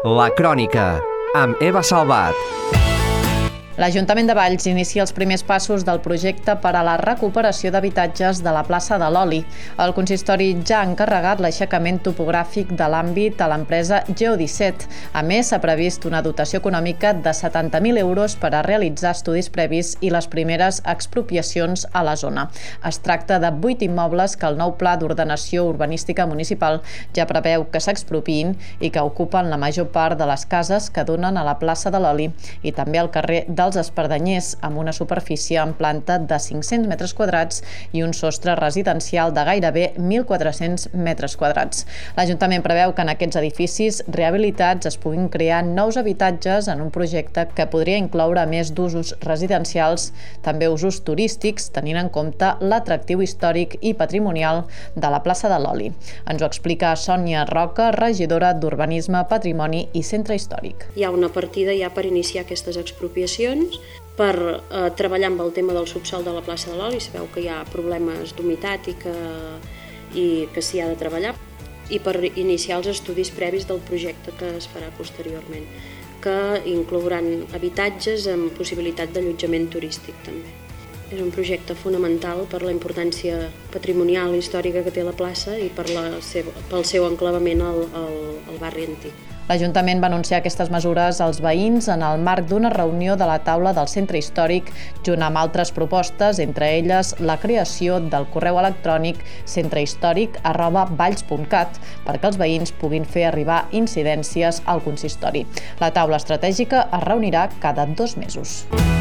La Crònica, amb Eva Salvat. L'Ajuntament de Valls inicia els primers passos del projecte per a la recuperació d'habitatges de la plaça de l'Oli. El consistori ja ha encarregat l'aixecament topogràfic de l'àmbit a l'empresa Geo17. A més, s'ha previst una dotació econòmica de 70.000 euros per a realitzar estudis previs i les primeres expropiacions a la zona. Es tracta de 8 immobles que el nou Pla d'Ordenació Urbanística Municipal ja preveu que s'expropiïn i que ocupen la major part de les cases que donen a la plaça de l'Oli i també al carrer dels Espardenyers, amb una superfície en planta de 500 metres quadrats i un sostre residencial de gairebé 1.400 metres quadrats. L'Ajuntament preveu que en aquests edificis rehabilitats es puguin crear nous habitatges en un projecte que podria incloure més d'usos residencials, també usos turístics, tenint en compte l'atractiu històric i patrimonial de la plaça de l'Oli. Ens ho explica Sònia Roca, regidora d'Urbanisme, Patrimoni i Centre Històric. Hi ha una partida ja per iniciar aquestes expropiacions, per treballar amb el tema del subsòl de la plaça de l'Oli. Sabeu que hi ha problemes d'humitat i que s'hi ha de treballar, i per iniciar els estudis previs del projecte que es farà posteriorment, que inclouran habitatges amb possibilitat d'allotjament turístic també. És un projecte fonamental per la importància patrimonial i històrica que té la plaça i pel seu enclavament al barri antic. L'Ajuntament va anunciar aquestes mesures als veïns en el marc d'una reunió de la taula del Centre Històric, junt amb altres propostes, entre elles la creació del correu electrònic centrehistòric@valls.cat perquè els veïns puguin fer arribar incidències al consistori. La taula estratègica es reunirà cada 2 mesos.